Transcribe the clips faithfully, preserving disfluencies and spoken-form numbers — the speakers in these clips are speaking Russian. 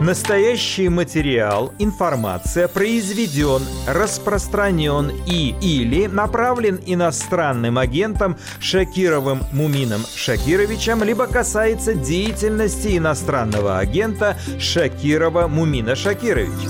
Настоящий материал, информация произведен, распространен и или направлен иностранным агентом Шакировым Мумином Шакировичем, либо касается деятельности иностранного агента Шакирова Мумина Шакировича.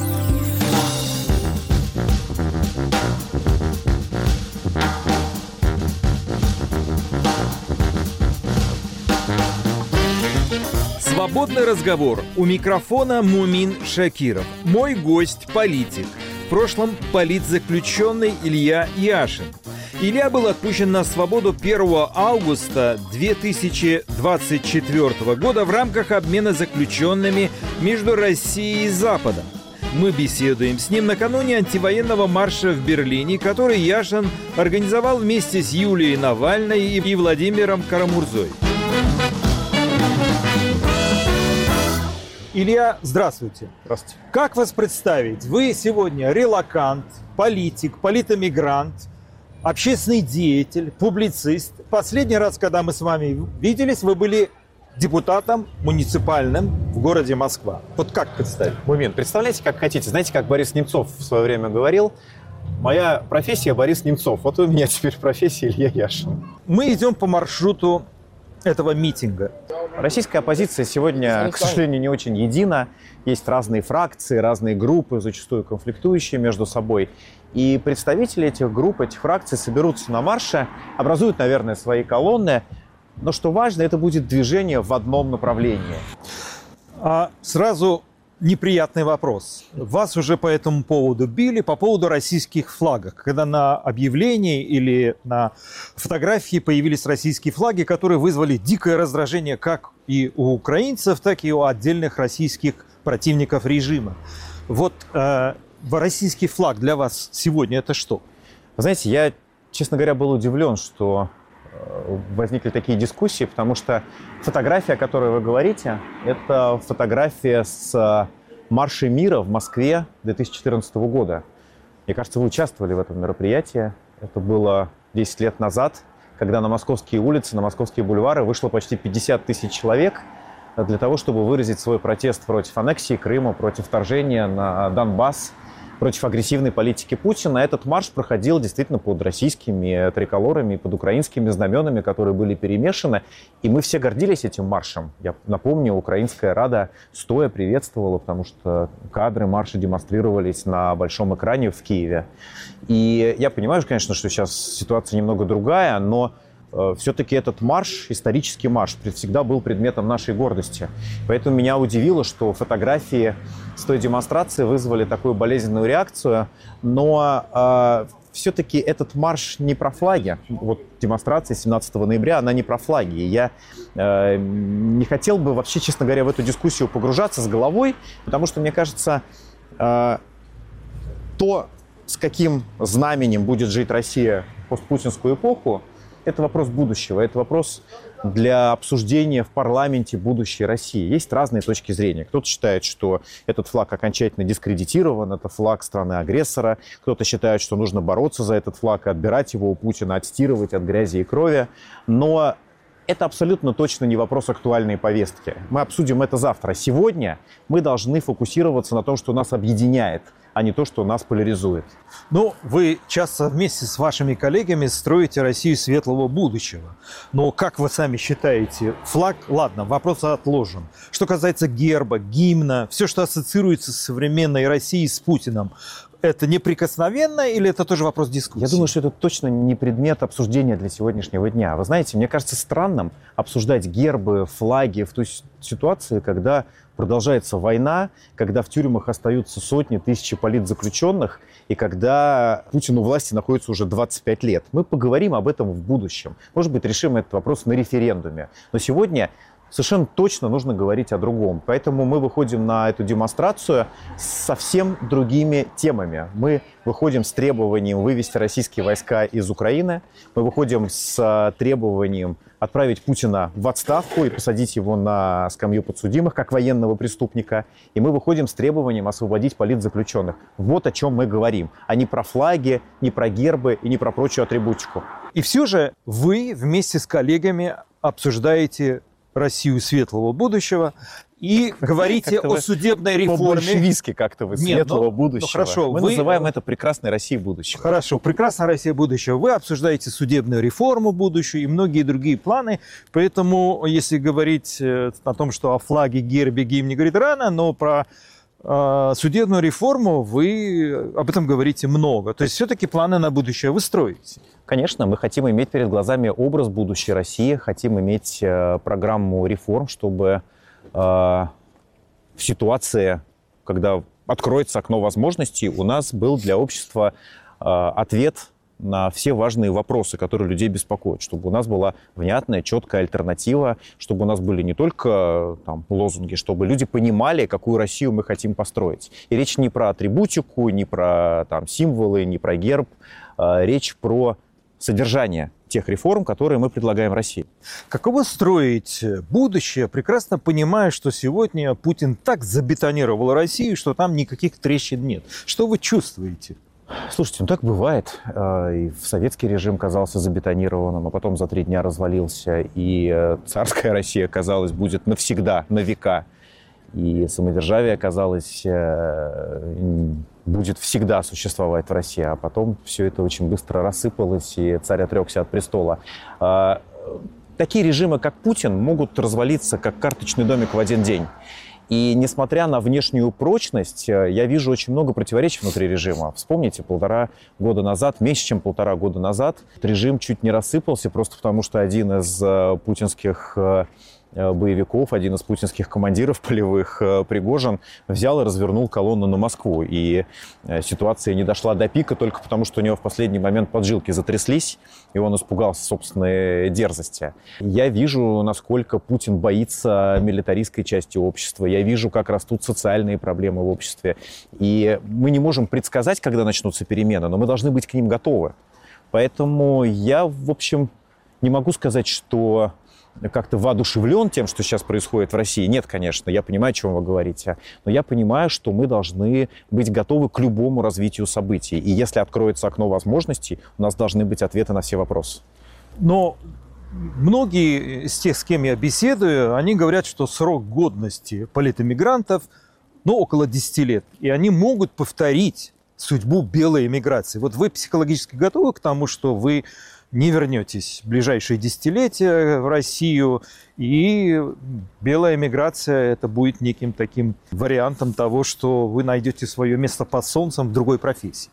Свободный разговор. У микрофона Мумин Шакиров. Мой гость – политик. В прошлом политзаключенный Илья Яшин. Илья был отпущен на свободу первого августа две тысячи двадцать четвёртого года в рамках обмена заключенными между Россией и Западом. Мы беседуем с ним накануне антивоенного марша в Берлине, который Яшин организовал вместе с Юлией Навальной и Владимиром Карамурзой. Илья, здравствуйте. Здравствуйте. Как вас представить? Вы сегодня релокант, политик, политэмигрант, общественный деятель, публицист. Последний раз, когда мы с вами виделись, вы были депутатом муниципальным в городе Москва. Вот как представить? Мумин, представляете, как хотите. Знаете, как Борис Немцов в свое время говорил, моя профессия Борис Немцов, вот у меня теперь профессия Илья Яшин. Мы идем по маршруту этого митинга. Российская оппозиция сегодня, к сожалению, не очень едина. Есть разные фракции, разные группы, зачастую конфликтующие между собой. И представители этих групп, этих фракций соберутся на марше, образуют, наверное, свои колонны. Но что важно, это будет движение в одном направлении. А сразу неприятный вопрос. Вас уже по этому поводу били, по поводу российских флагов. Когда на объявлении или на фотографии появились российские флаги, которые вызвали дикое раздражение как и у украинцев, так и у отдельных российских противников режима. Вот э, российский флаг для вас сегодня это что? Вы знаете, я, честно говоря, был удивлен, что возникли такие дискуссии, потому что фотография, о которой вы говорите, это фотография с марша мира в Москве две тысячи четырнадцатого года. Мне кажется, вы участвовали в этом мероприятии. Это было десять лет назад, когда на московские улицы, на московские бульвары вышло почти пятьдесят тысяч человек для того, чтобы выразить свой протест против аннексии Крыма, против вторжения на Донбасс, против агрессивной политики Путина. Этот марш проходил действительно под российскими триколорами, под украинскими знаменами, которые были перемешаны. И мы все гордились этим маршем. Я напомню, Украинская Рада стоя приветствовала, потому что кадры марша демонстрировались на большом экране в Киеве. И я понимаю, конечно, что сейчас ситуация немного другая, но все-таки этот марш, исторический марш, всегда был предметом нашей гордости. Поэтому меня удивило, что фотографии с той демонстрации вызвали такую болезненную реакцию. Но э, все-таки этот марш не про флаги. Вот демонстрация семнадцатого ноября, она не про флаги. И я э, не хотел бы вообще, честно говоря, в эту дискуссию погружаться с головой, потому что, мне кажется, э, то, с каким знаменем будет жить Россия в постпутинскую эпоху, это вопрос будущего, это вопрос для обсуждения в парламенте будущей России. Есть разные точки зрения. Кто-то считает, что этот флаг окончательно дискредитирован, это флаг страны-агрессора. Кто-то считает, что нужно бороться за этот флаг и отбирать его у Путина, отстирывать от грязи и крови. Но это абсолютно точно не вопрос актуальной повестки. Мы обсудим это завтра. Сегодня мы должны фокусироваться на том, что нас объединяет, а не то, что нас поляризует. Ну, вы часто вместе с вашими коллегами строите Россию светлого будущего. Но, как вы сами считаете, флаг, ладно, вопрос отложен. Что касается герба, гимна, все, что ассоциируется с современной Россией, с Путиным, это неприкосновенно или это тоже вопрос дискуссии? Я думаю, что это точно не предмет обсуждения для сегодняшнего дня. Вы знаете, мне кажется странным обсуждать гербы, флаги в той ситуации, когда продолжается война, когда в тюрьмах остаются сотни, тысячи политзаключенных, и когда Путин у власти находится уже двадцать пять лет. Мы поговорим об этом в будущем. Может быть, решим этот вопрос на референдуме. Но сегодня совершенно точно нужно говорить о другом. Поэтому мы выходим на эту демонстрацию с совсем другими темами. Мы выходим с требованием вывести российские войска из Украины. Мы выходим с требованием отправить Путина в отставку и посадить его на скамью подсудимых как военного преступника. И мы выходим с требованием освободить политзаключенных. Вот о чем мы говорим. А не про флаги, не про гербы и не про прочую атрибутику. И все же вы вместе с коллегами обсуждаете Россию светлого будущего, и говорите о судебной реформе. По-большевистски как-то вы светлого Нет, ну, будущего. Ну, хорошо, Мы вы... называем это прекрасной Россией будущего. Хорошо, прекрасная Россия будущего. Вы обсуждаете судебную реформу будущую и многие другие планы. Поэтому, если говорить о том, что о флаге, гербе, гимне говорит рано, но про э, судебную реформу вы об этом говорите много. То есть все-таки планы на будущее вы строите. Конечно, мы хотим иметь перед глазами образ будущей России, хотим иметь э, программу реформ, чтобы в ситуации, когда откроется окно возможностей, у нас был для общества ответ на все важные вопросы, которые людей беспокоят, чтобы у нас была внятная, четкая альтернатива, чтобы у нас были не только там, лозунги, чтобы люди понимали, какую Россию мы хотим построить. И речь не про атрибутику, не про там, символы, не про герб, а речь про содержание тех реформ, которые мы предлагаем России. Каково строить будущее, прекрасно понимая, что сегодня Путин так забетонировал Россию, что там никаких трещин нет? Что вы чувствуете? Слушайте, ну так бывает. И в советский режим казался забетонированным, а потом за три дня развалился, и царская Россия, казалось, будет навсегда, на века. И самодержавие, казалось, будет всегда существовать в России, а потом все это очень быстро рассыпалось, и царь отрекся от престола. Такие режимы, как Путин, могут развалиться, как карточный домик в один день. И несмотря на внешнюю прочность, я вижу очень много противоречий внутри режима. Вспомните, полтора года назад, меньше чем полтора года назад, режим чуть не рассыпался, просто потому что один из путинских боевиков, один из путинских командиров полевых, Пригожин, взял и развернул колонну на Москву. И ситуация не дошла до пика только потому, что у него в последний момент поджилки затряслись, и он испугался собственной дерзости. Я вижу, насколько Путин боится милитаристской части общества. Я вижу, как растут социальные проблемы в обществе. И мы не можем предсказать, когда начнутся перемены, но мы должны быть к ним готовы. Поэтому я, в общем, не могу сказать, что как-то воодушевлен тем, что сейчас происходит в России. Нет, конечно, я понимаю, о чем вы говорите. Но я понимаю, что мы должны быть готовы к любому развитию событий. И если откроется окно возможностей, у нас должны быть ответы на все вопросы. Но многие из тех, с кем я беседую, они говорят, что срок годности политэмигрантов, ну, около десяти лет. И они могут повторить судьбу белой эмиграции. Вот вы психологически готовы к тому, что вы не вернетесь в ближайшие десятилетия в Россию, и белая эмиграция это будет неким таким вариантом того, что вы найдете свое место под солнцем в другой профессии?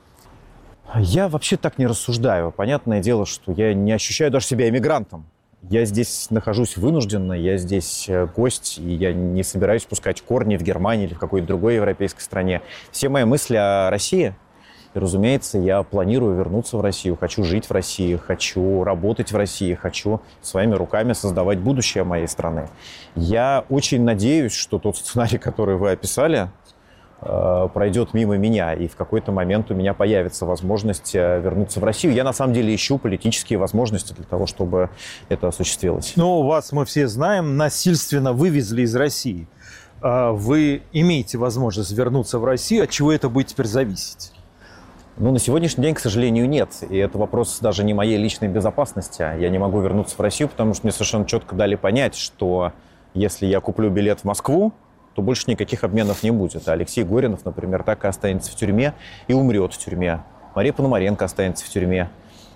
Я вообще так не рассуждаю. Понятное дело, что я не ощущаю даже себя эмигрантом. Я здесь нахожусь вынужденно, я здесь гость, и я не собираюсь пускать корни в Германии или в какой-то другой европейской стране. Все мои мысли о России. И, разумеется, я планирую вернуться в Россию, хочу жить в России, хочу работать в России, хочу своими руками создавать будущее моей страны. Я очень надеюсь, что тот сценарий, который вы описали, пройдет мимо меня, и в какой-то момент у меня появится возможность вернуться в Россию. Я, на самом деле, ищу политические возможности для того, чтобы это осуществилось. Но вас, мы все знаем, насильственно вывезли из России. Вы имеете возможность вернуться в Россию, от чего это будет теперь зависеть? Ну, на сегодняшний день, к сожалению, нет. И это вопрос даже не моей личной безопасности. Я не могу вернуться в Россию, потому что мне совершенно четко дали понять, что если я куплю билет в Москву, то больше никаких обменов не будет. А Алексей Горинов, например, так и останется в тюрьме и умрет в тюрьме. Мария Пономаренко останется в тюрьме.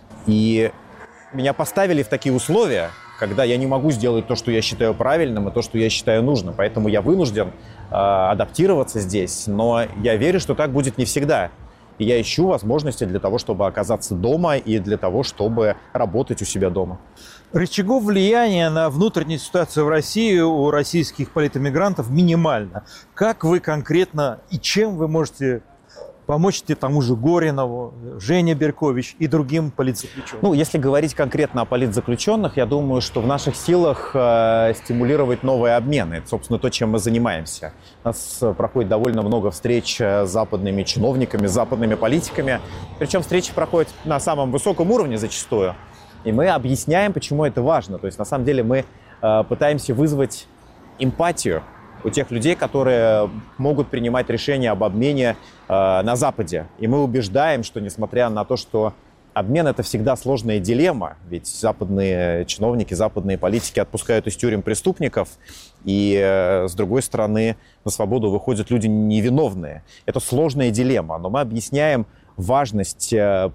И меня поставили в такие условия, когда я не могу сделать то, что я считаю правильным, и то, что я считаю нужным. Поэтому я вынужден э, адаптироваться здесь. Но я верю, что так будет не всегда. И я ищу возможности для того, чтобы оказаться дома и для того, чтобы работать у себя дома. Рычагов влияния на внутреннюю ситуацию в России у российских политэмигрантов минимально. Как вы конкретно и чем вы можете помочь тому же Горинову, Жене Беркович и другим политзаключенным? Ну, если говорить конкретно о политзаключенных, я думаю, что в наших силах э, стимулировать новые обмены. Это, собственно, то, чем мы занимаемся. У нас проходит довольно много встреч с западными чиновниками, с западными политиками. Причем встречи проходят на самом высоком уровне зачастую. И мы объясняем, почему это важно. То есть, на самом деле, мы э, пытаемся вызвать эмпатию у тех людей, которые могут принимать решения об обмене э, на Западе. И мы убеждаем, что несмотря на то, что Обмен – это всегда сложная дилемма, ведь западные чиновники, западные политики отпускают из тюрем преступников, и, с другой стороны, на свободу выходят люди невиновные. Это сложная дилемма, но мы объясняем важность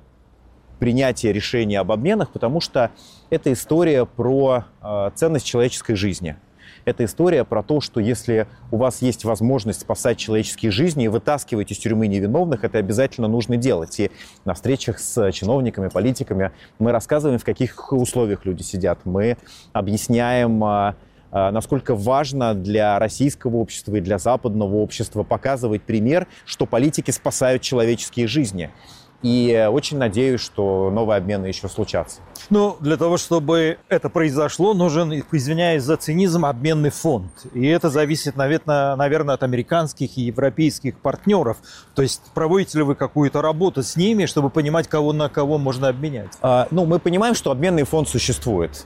принятия решения об обменах, потому что это история про ценность человеческой жизни. Это история про то, что если у вас есть возможность спасать человеческие жизни и вытаскивать из тюрьмы невиновных, это обязательно нужно делать. И на встречах с чиновниками, политиками мы рассказываем, в каких условиях люди сидят. Мы объясняем, насколько важно для российского общества и для западного общества показывать пример, что политики спасают человеческие жизни. И очень надеюсь, что новые обмены еще случатся. Ну, для того, чтобы это произошло, нужен, извиняюсь за цинизм, обменный фонд. И это зависит, наверное, наверное, от американских и европейских партнеров. То есть проводите ли вы какую-то работу с ними, чтобы понимать, кого на кого можно обменять? А, ну, мы понимаем, что обменный фонд существует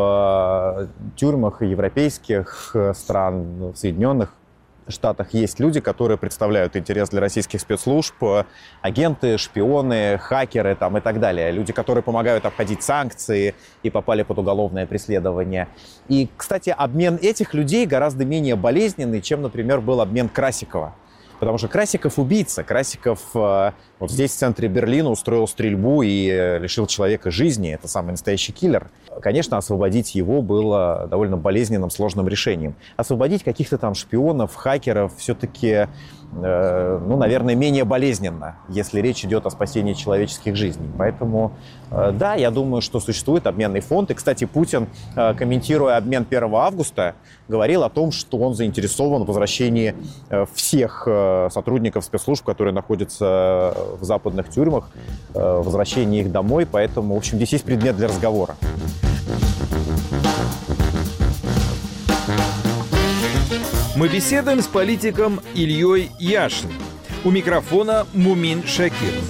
в тюрьмах европейских стран, в Соединенных Штатах есть люди, которые представляют интерес для российских спецслужб, агенты, шпионы, хакеры там, и так далее. Люди, которые помогают обходить санкции и попали под уголовное преследование. И, кстати, обмен этих людей гораздо менее болезненный, чем, например, был обмен Красикова. Потому что Красиков убийца. Красиков вот здесь, в центре Берлина, устроил стрельбу и лишил человека жизни. Это самый настоящий киллер. Конечно, освободить его было довольно болезненным, сложным решением. Освободить каких-то там шпионов, хакеров все-таки, э, ну, наверное, менее болезненно, если речь идет о спасении человеческих жизней. Поэтому, э, да, я думаю, что существует обменный фонд. И, кстати, Путин, э, комментируя обмен первого августа, говорил о том, что он заинтересован в возвращении э, всех э, сотрудников спецслужб, которые находятся в западных тюрьмах, э, возвращении их домой. Поэтому, в общем, здесь есть предмет для разговора. Мы беседуем с политиком Ильей Яшиным. У микрофона Мумин Шакиров.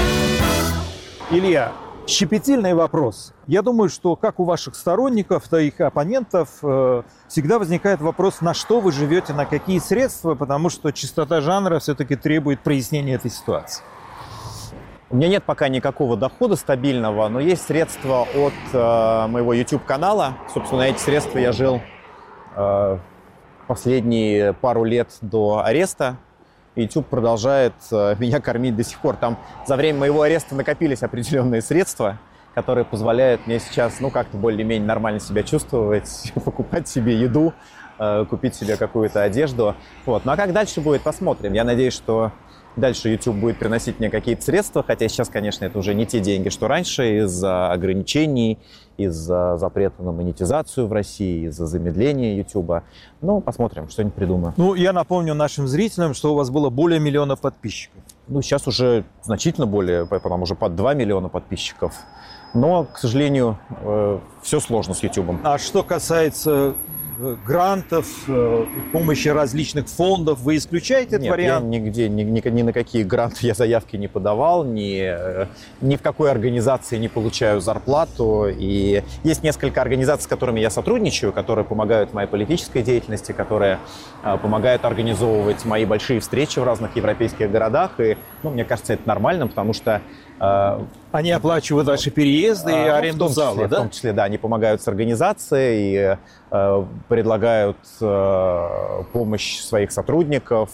Илья, щепетильный вопрос. Я думаю, что как у ваших сторонников, так и их оппонентов э, всегда возникает вопрос, на что вы живете, на какие средства, потому что чистота жанра все-таки требует прояснения этой ситуации. У меня нет пока никакого дохода стабильного, но есть средства от э, моего YouTube-канала. Собственно, на эти средства я жил э, последние пару лет до ареста. YouTube продолжает э, меня кормить до сих пор. Там за время моего ареста накопились определенные средства, которые позволяют мне сейчас, ну, как-то более-менее нормально себя чувствовать, покупать себе еду, э, купить себе какую-то одежду. Вот. Ну а как дальше будет, посмотрим. Я надеюсь, что дальше YouTube будет приносить мне какие-то средства, хотя сейчас, конечно, это уже не те деньги, что раньше, из-за ограничений, из-за запрета на монетизацию в России, из-за замедления YouTube. Ну, посмотрим, что-нибудь придумаю. Ну, я напомню нашим зрителям, что у вас было более миллиона подписчиков. Ну, сейчас уже значительно более, потому уже под два миллиона подписчиков. Но, к сожалению, э, все сложно с YouTube. А что касается грантов, помощи различных фондов, вы исключаете этот Нет, вариант? Я нигде, ни, ни, ни на какие гранты я заявки не подавал, ни, ни в какой организации не получаю зарплату. И есть несколько организаций, с которыми я сотрудничаю, которые помогают в моей политической деятельности, которые э, помогают организовывать мои большие встречи в разных европейских городах. И, ну, мне кажется, это нормально, потому что э, они оплачивают ваши переезды и аренду зала, да? В том числе, да, они помогают с организацией и э, предлагают э, помощь своих сотрудников.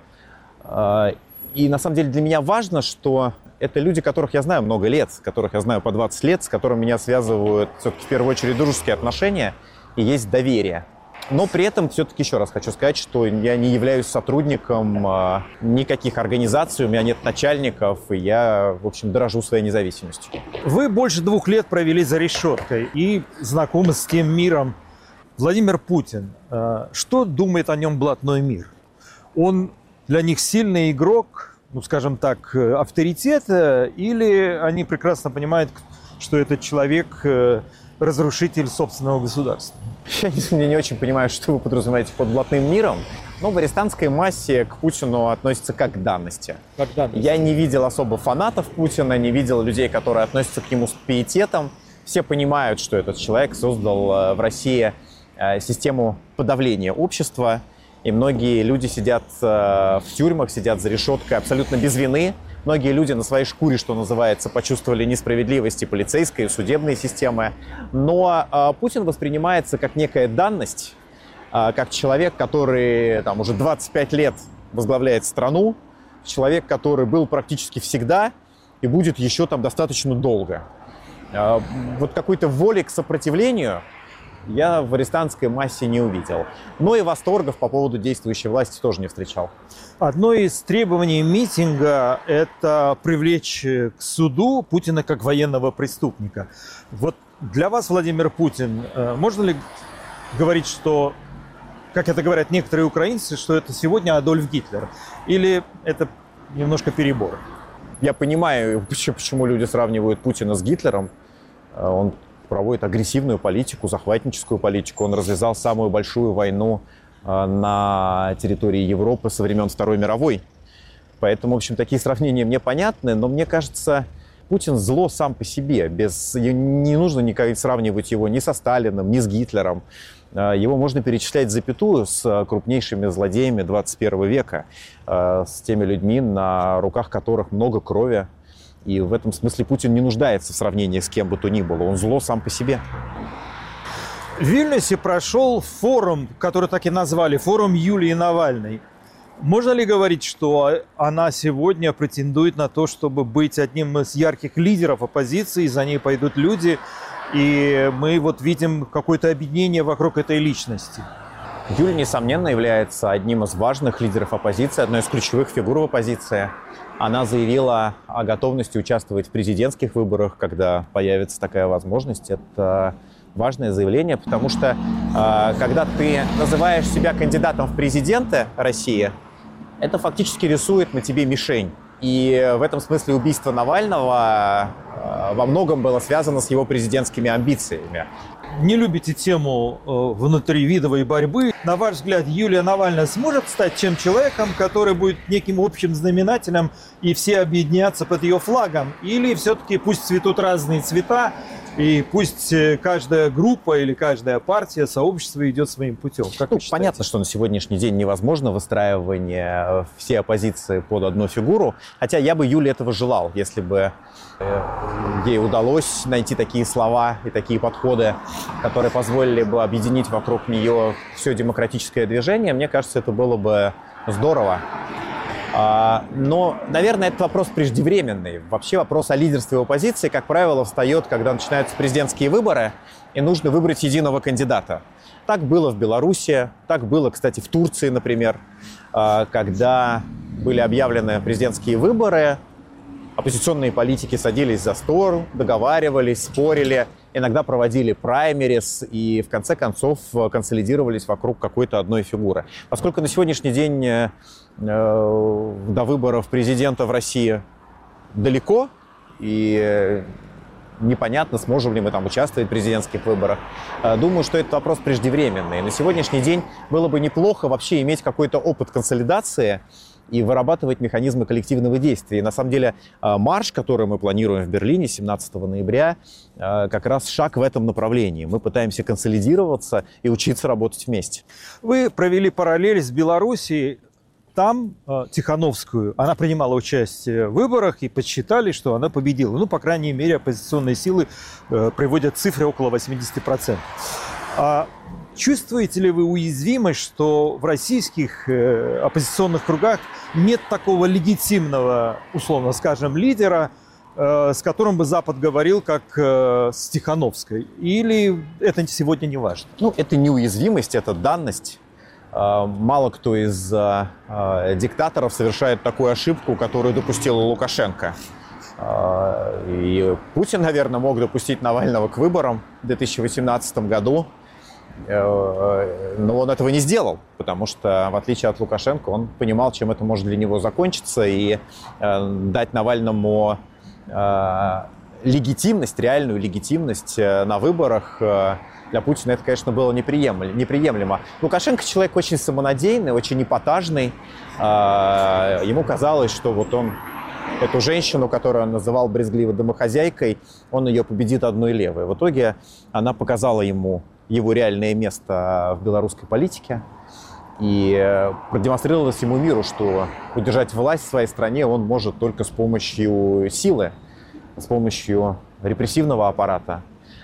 Э, и на самом деле для меня важно, что это люди, которых я знаю много лет, которых я знаю по двадцать лет, с которыми меня связывают все-таки в первую очередь дружеские отношения и есть доверие. Но при этом все-таки еще раз хочу сказать, что я не являюсь сотрудником э, никаких организаций, у меня нет начальников, и я, в общем, дорожу своей независимостью. Вы больше двух лет провели за решеткой и знакомы с тем миром. Владимир Путин, э, что думает о нем блатной мир? Он для них сильный игрок, ну, скажем так, авторитет, или они прекрасно понимают, что этот человек э, разрушитель собственного государства? Я не, не очень понимаю, что вы подразумеваете под блатным миром, но в арестантской массе к Путину относятся как к данности. Как данность. Я не видел особо фанатов Путина, не видел людей, которые относятся к нему с пиететом. Все понимают, что этот человек создал в России систему подавления общества, и многие люди сидят в тюрьмах, сидят за решеткой абсолютно без вины. Многие люди на своей шкуре, что называется, почувствовали несправедливость и полицейской, и судебной системы. Но э, Путин воспринимается как некая данность, э, как человек, который там, уже двадцать пять лет возглавляет страну, человек, который был практически всегда и будет еще там достаточно долго. Э, вот какой-то воли к сопротивлению я в арестантской массе не увидел. Но и восторгов по поводу действующей власти тоже не встречал. Одно из требований митинга – это привлечь к суду Путина как военного преступника. Вот для вас, Владимир Путин, можно ли говорить, что, как это говорят некоторые украинцы, что это сегодня Адольф Гитлер? Или это немножко перебор? Я понимаю, почему люди сравнивают Путина с Гитлером. Он проводит агрессивную политику, захватническую политику. Он развязал самую большую войну на территории Европы со времен Второй мировой. Поэтому, в общем, такие сравнения мне понятны, но мне кажется, Путин зло сам по себе. Без... Не нужно никак сравнивать его ни со Сталиным, ни с Гитлером. Его можно перечислять в запятую с крупнейшими злодеями двадцать первого века, с теми людьми, на руках которых много крови. И в этом смысле Путин не нуждается в сравнении с кем бы то ни было. Он зло сам по себе. В Вильнюсе прошел форум, который так и назвали, форум Юлии Навальной. Можно ли говорить, что она сегодня претендует на то, чтобы быть одним из ярких лидеров оппозиции, за ней пойдут люди, и мы вот видим какое-то объединение вокруг этой личности? Юля, несомненно, является одним из важных лидеров оппозиции, одной из ключевых фигур в оппозиции. Она заявила о готовности участвовать в президентских выборах, когда появится такая возможность. Это важное заявление, потому что э, когда ты называешь себя кандидатом в президенты России, это фактически рисует на тебе мишень. И в этом смысле убийство Навального э, во многом было связано с его президентскими амбициями. Не любите тему э, внутривидовой борьбы. На ваш взгляд, Юлия Навальная сможет стать тем человеком, который будет неким общим знаменателем, и все объединятся под ее флагом? Или все-таки пусть цветут разные цвета, и пусть каждая группа или каждая партия, сообщество идет своим путем? Как ну, понятно, что на сегодняшний день невозможно выстраивание всей оппозиции под одну фигуру. Хотя я бы Юле этого желал, если бы ей удалось найти такие слова и такие подходы, которые позволили бы объединить вокруг нее все демократическое движение. Мне кажется, это было бы здорово. Но, наверное, этот вопрос преждевременный. Вообще вопрос о лидерстве в оппозиции, как правило, встает, когда начинаются президентские выборы, и нужно выбрать единого кандидата. Так было в Беларуси, так было, кстати, в Турции, например, когда были объявлены президентские выборы. Оппозиционные политики садились за стол, договаривались, спорили, иногда проводили праймерис и в конце концов консолидировались вокруг какой-то одной фигуры. Поскольку на сегодняшний день э, до выборов президента в России далеко, и непонятно, сможем ли мы там участвовать в президентских выборах, э, думаю, что этот вопрос преждевременный. На сегодняшний день было бы неплохо вообще иметь какой-то опыт консолидации и вырабатывать механизмы коллективного действия. И на самом деле марш, который мы планируем в Берлине семнадцатого ноября, как раз шаг в этом направлении. Мы пытаемся консолидироваться и учиться работать вместе. Вы провели параллель с Белоруссией. Там Тихановскую, она принимала участие в выборах и подсчитали, что она победила. Ну, по крайней мере, оппозиционные силы приводят цифры около восемьдесят процентов. А чувствуете ли вы уязвимость, что в российских э, оппозиционных кругах нет такого легитимного, условно скажем, лидера, э, с которым бы Запад говорил, как э, с Тихановской? Или это сегодня не важно? Ну, это не уязвимость, это данность. Мало кто из э, диктаторов совершает такую ошибку, которую допустил Лукашенко. И Путин, наверное, мог допустить Навального к выборам в две тысячи восемнадцатом году. Но он этого не сделал, потому что, в отличие от Лукашенко, он понимал, чем это может для него закончиться, и э, дать Навальному э, легитимность, реальную легитимность э, на выборах э, для Путина это, конечно, было неприемлемо. Лукашенко человек очень самонадеянный, очень эпатажный. Э, ему казалось, что вот он эту женщину, которую он называл брезгливо домохозяйкой, он ее победит одной левой. В итоге она показала ему его реальное место в белорусской политике. И продемонстрировало всему миру, что удержать власть в своей стране он может только с помощью силы, с помощью репрессивного аппарата.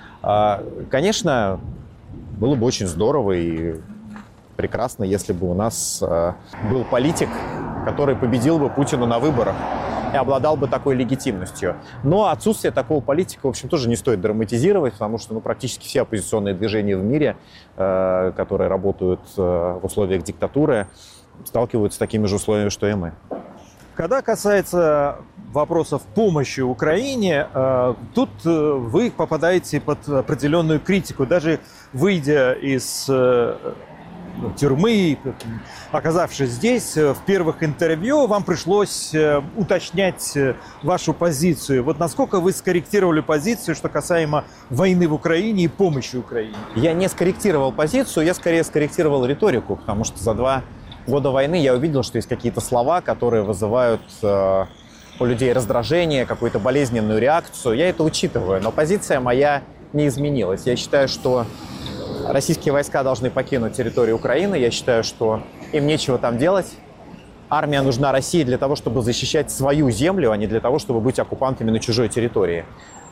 Конечно, было бы очень здорово и прекрасно, если бы у нас был политик, который победил бы Путина на выборах и обладал бы такой легитимностью. Но отсутствие такого политика, в общем, тоже не стоит драматизировать, потому что ну, практически все оппозиционные движения в мире, э, которые работают э, в условиях диктатуры, сталкиваются с такими же условиями, что и мы. Когда касается вопросов помощи Украине, э, тут вы попадаете под определенную критику. Даже выйдя из э, тюрьмы, оказавшись здесь, в первых интервью вам пришлось уточнять вашу позицию. Вот насколько вы скорректировали позицию, что касаемо войны в Украине и помощи Украине? Я не скорректировал позицию, я скорее скорректировал риторику, потому что за два года войны я увидел, что есть какие-то слова, которые вызывают э, у людей раздражение, какую-то болезненную реакцию. Я это учитываю, но позиция моя не изменилась. Я считаю, что российские войска должны покинуть территорию Украины. Я считаю, что им нечего там делать. Армия нужна России для того, чтобы защищать свою землю, а не для того, чтобы быть оккупантами на чужой территории.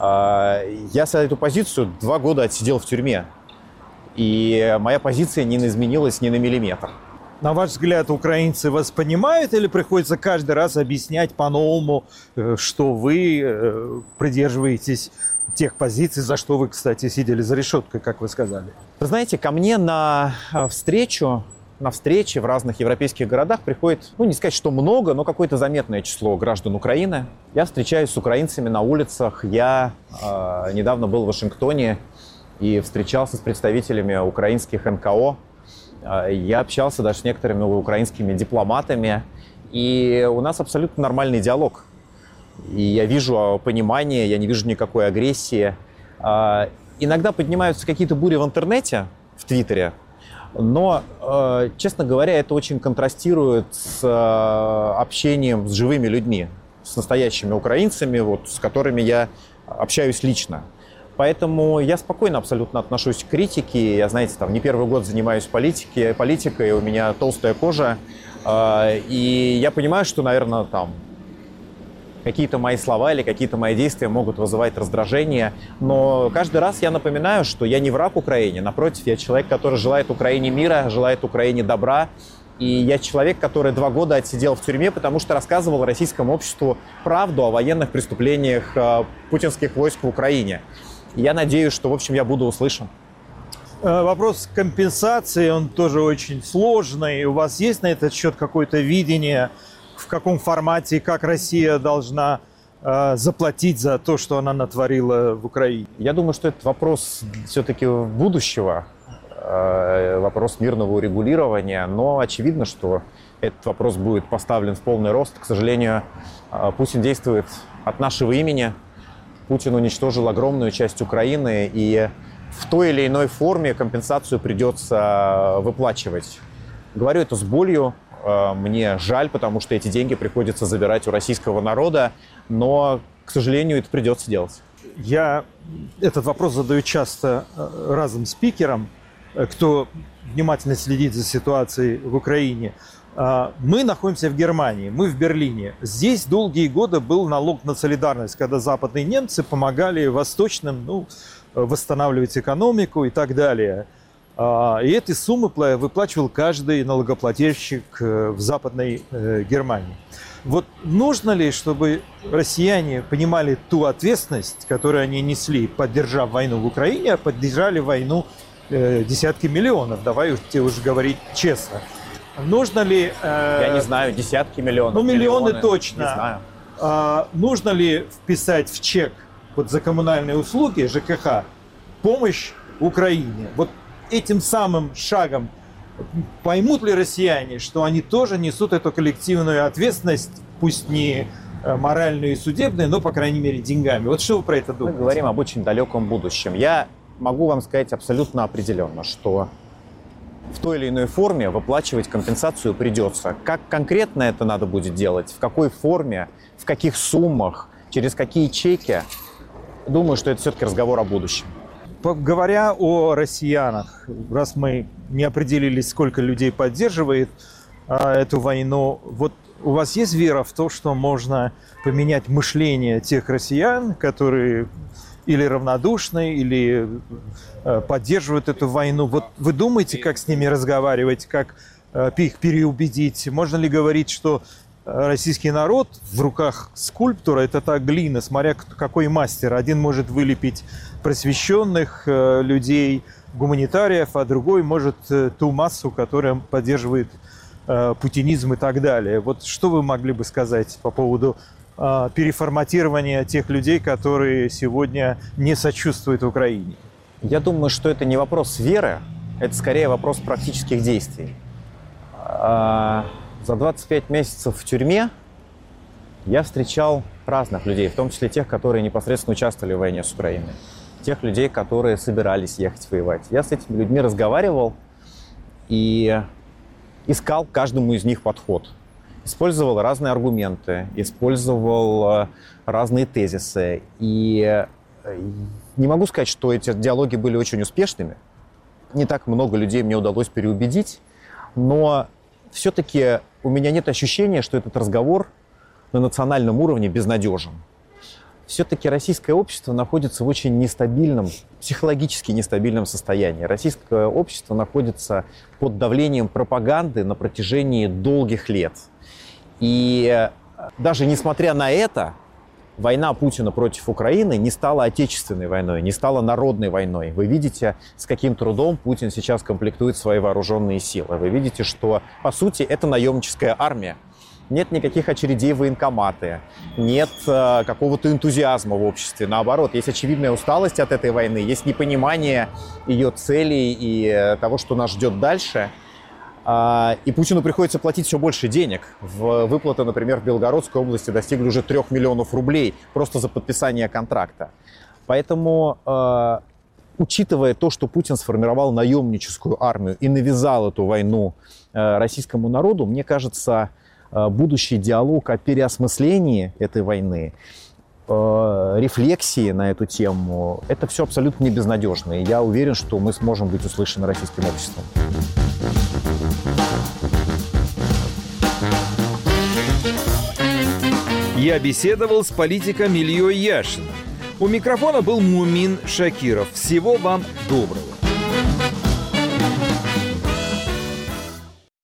Я за эту позицию два года отсидел в тюрьме. И моя позиция не изменилась ни на миллиметр. На ваш взгляд, украинцы вас понимают или приходится каждый раз объяснять по-новому, что вы придерживаетесь тех позиций, за что вы, кстати, сидели за решеткой, как вы сказали? Вы знаете, ко мне на встречу, на встречи в разных европейских городах приходит, ну, не сказать, что много, но какое-то заметное число граждан Украины. Я встречаюсь с украинцами на улицах. Я э, недавно был в Вашингтоне и встречался с представителями украинских эн ка о. Э, я общался даже с некоторыми украинскими дипломатами. И у нас абсолютно нормальный диалог. И я вижу понимание, я не вижу никакой агрессии. Иногда поднимаются какие-то бури в интернете, в Твиттере, но, честно говоря, это очень контрастирует с общением с живыми людьми, с настоящими украинцами, вот, с которыми я общаюсь лично. Поэтому я спокойно абсолютно отношусь к критике. Я, знаете, там не первый год занимаюсь политикой, политикой, у меня толстая кожа. И я понимаю, что, наверное, там какие-то мои слова или какие-то мои действия могут вызывать раздражение. Но каждый раз я напоминаю, что я не враг Украине. Напротив, я человек, который желает Украине мира, желает Украине добра. И я человек, который два года отсидел в тюрьме, потому что рассказывал российскому обществу правду о военных преступлениях путинских войск в Украине. И я надеюсь, что, в общем, я буду услышан. Вопрос компенсации, он тоже очень сложный. У вас есть на этот счет какое-то видение, в каком формате и как Россия должна э, заплатить за то, что она натворила в Украине? Я думаю, что это вопрос все-таки будущего, э, вопрос мирного урегулирования, но очевидно, что этот вопрос будет поставлен в полный рост. К сожалению, э, Путин действует от нашего имени. Путин уничтожил огромную часть Украины, и в той или иной форме компенсацию придется выплачивать. Говорю это с болью. Мне жаль, потому что эти деньги приходится забирать у российского народа, но, к сожалению, это придется делать. Я этот вопрос задаю часто разным спикерам, кто внимательно следит за ситуацией в Украине. Мы находимся в Германии, мы в Берлине. Здесь долгие годы был налог на солидарность, когда западные немцы помогали восточным, ну, восстанавливать экономику и так далее. И эти суммы выплачивал каждый налогоплательщик в Западной Германии. Вот нужно ли, чтобы россияне понимали ту ответственность, которую они несли, поддержав войну в Украине, а поддержали войну десятки миллионов? Давайте уж говорить честно. Нужно ли... Я не знаю, десятки миллионов. Ну, миллионы, миллионы точно. Не знаю. А, нужно ли вписать в чек вот, за коммунальные услуги жэ ка ха помощь Украине? Вот этим самым шагом поймут ли россияне, что они тоже несут эту коллективную ответственность, пусть не моральную и судебную, но, по крайней мере, деньгами? Вот что вы про это думаете? Мы говорим об очень далеком будущем. Я могу вам сказать абсолютно определенно, что в той или иной форме выплачивать компенсацию придется. Как конкретно это надо будет делать, в какой форме, в каких суммах, через какие чеки, думаю, что это все-таки разговор о будущем. Говоря о россиянах, раз мы не определились, сколько людей поддерживает а, эту войну, вот у вас есть вера в то, что можно поменять мышление тех россиян, которые или равнодушны, или э, поддерживают эту войну? Вот вы думаете, как с ними разговаривать, как э, их переубедить? Можно ли говорить, что российский народ в руках скульптора — это та глина, смотря какой мастер. Один может вылепить просвещенных э, людей, гуманитариев, а другой может э, ту массу, которая поддерживает э, путинизм и так далее. Вот что вы могли бы сказать по поводу э, переформатирования тех людей, которые сегодня не сочувствуют Украине? Я думаю, что это не вопрос веры, это скорее вопрос практических действий. За двадцать пять месяцев в тюрьме я встречал разных людей, в том числе тех, которые непосредственно участвовали в войне с Украиной, тех людей, которые собирались ехать воевать. Я с этими людьми разговаривал и искал каждому из них подход. Использовал разные аргументы, использовал разные тезисы. И не могу сказать, что эти диалоги были очень успешными. Не так много людей мне удалось переубедить, но все-таки у меня нет ощущения, что этот разговор на национальном уровне безнадежен. Все-таки российское общество находится в очень нестабильном, психологически нестабильном состоянии. Российское общество находится под давлением пропаганды на протяжении долгих лет. И даже несмотря на это, война Путина против Украины не стала отечественной войной, не стала народной войной. Вы видите, с каким трудом Путин сейчас комплектует свои вооруженные силы. Вы видите, что, по сути, это наемническая армия. Нет никаких очередей в военкоматы, нет э, какого-то энтузиазма в обществе. Наоборот, есть очевидная усталость от этой войны, есть непонимание ее целей и э, того, что нас ждет дальше. И Путину приходится платить все больше денег. Выплаты, например, в Белгородской области достигли уже трех миллионов рублей просто за подписание контракта. Поэтому, учитывая то, что Путин сформировал наемническую армию и навязал эту войну российскому народу, мне кажется, будущий диалог о переосмыслении этой войны, рефлексии на эту тему, это все абсолютно не безнадежно. И я уверен, что мы сможем быть услышаны российским обществом. Я беседовал с политиком Ильей Яшиным. У микрофона был Мумин Шакиров. Всего вам доброго.